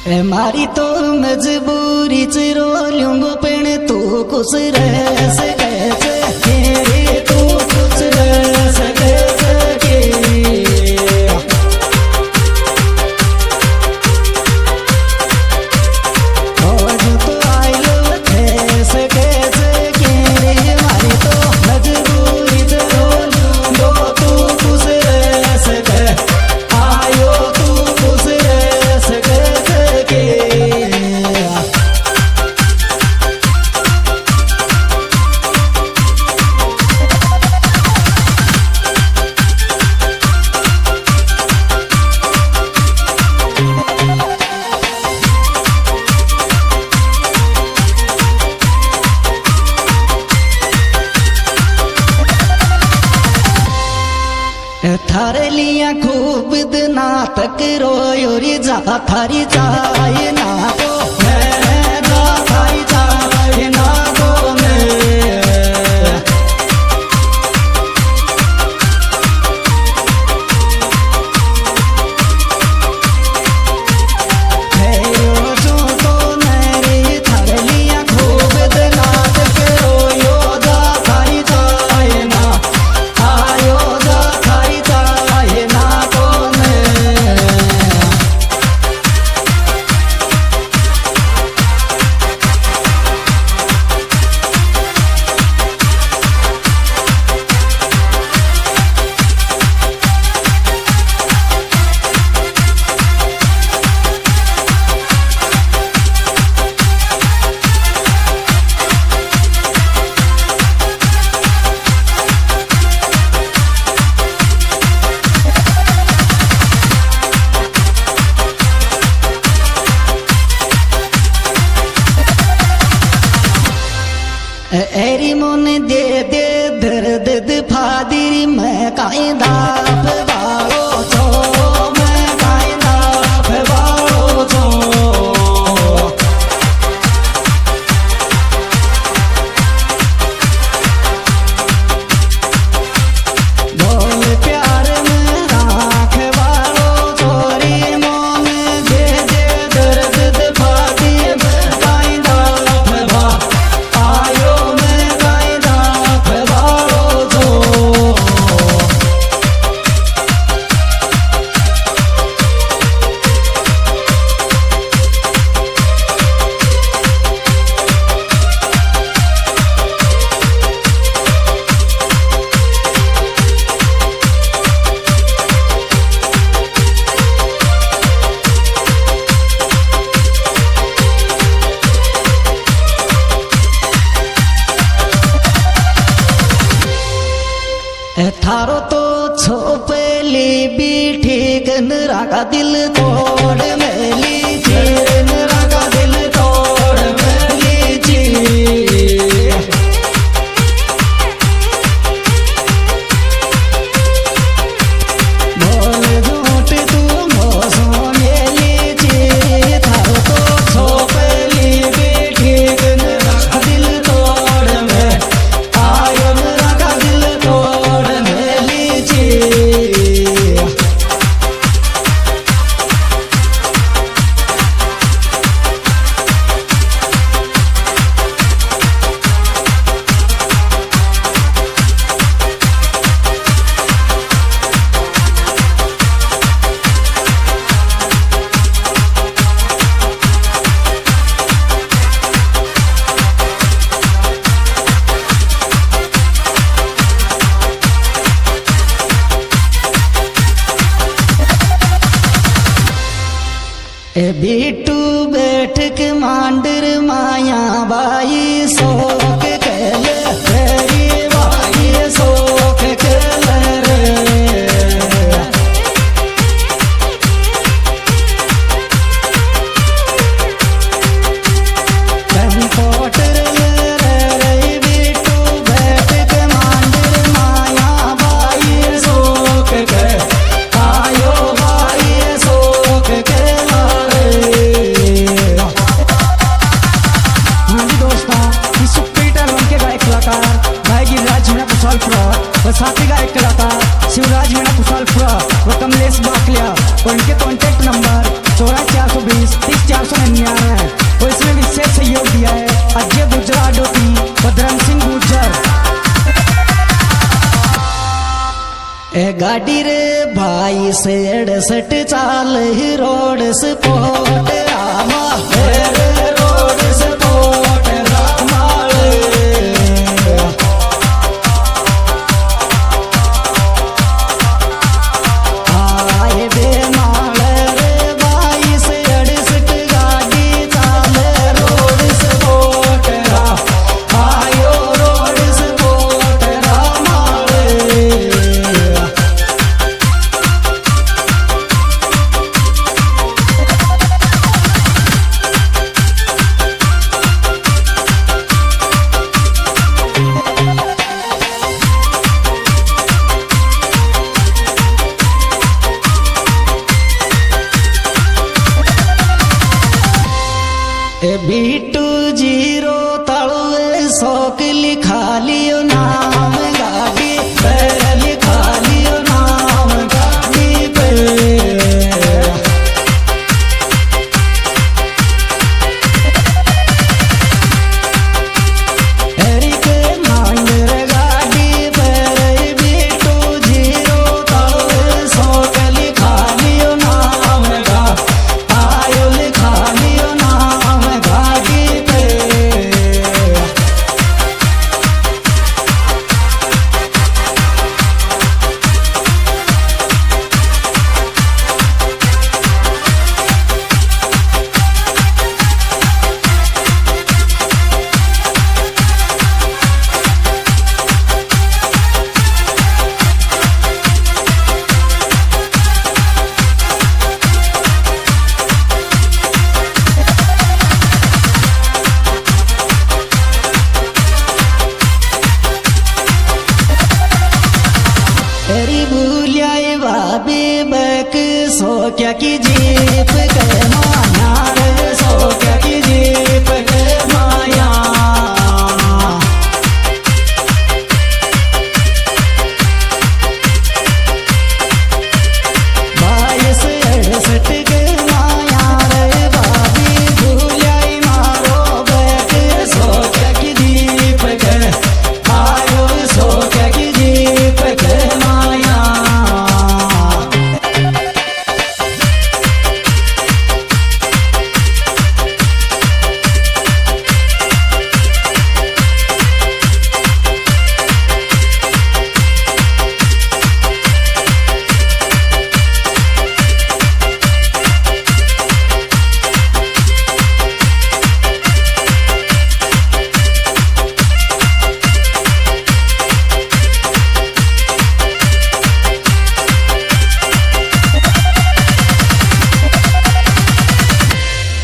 मारी तो मजबूरी रो लूंगो पेण तू कुछ रह सके तू कुछ रह सके थारे लिया खूब दिना तक रोयो रे जा थारी जाए ना को मैं जा थारी जाए ना को एरी मोने दे दे दर्द फादिरी मैं कायदा बाड़ो छो मैं कायदा बाड़ो छो बोल प्यार में राख बाड़ो छोरी मोने दे दे दर्द फादिरी मैं कायदा बा आयो थारो तो छोपली बीठी गन रागा दिल तोड़ मेली चीरन रागा दिल तोड़ मेली ची बोल झूठ तू मोसो मेली ची थारो तो छोपली बीठी गन रागा दिल तोड़ में आयो रागा दिल तोड़ बिट्टू बैठक मांडर माया बाई शोक कल तेरी बाई शोक कल कंपोटर बिट्टू बैठक मांडर माया बाई शोक कल आयो बाई शोक कल दोस्तों, इस सुपीटर उनके गायक कलाकार गायकी 1999 और इसमें विशेष सहयोग दिया है अजय गुजरा डोटी बदरंग सिंह गुजर। ए गाड़ी रे भाई से 68 चाल ही रोड स्पोर्ट आमा रे रोड स्पोर्ट रामाले आए बेमाल रे भाई से 68 गाड़ी चाल रोड स्पोर्ट आयो रोड स्पोर्ट रामाले। B2 0 तड़ुए 100 लिखा लियो ना।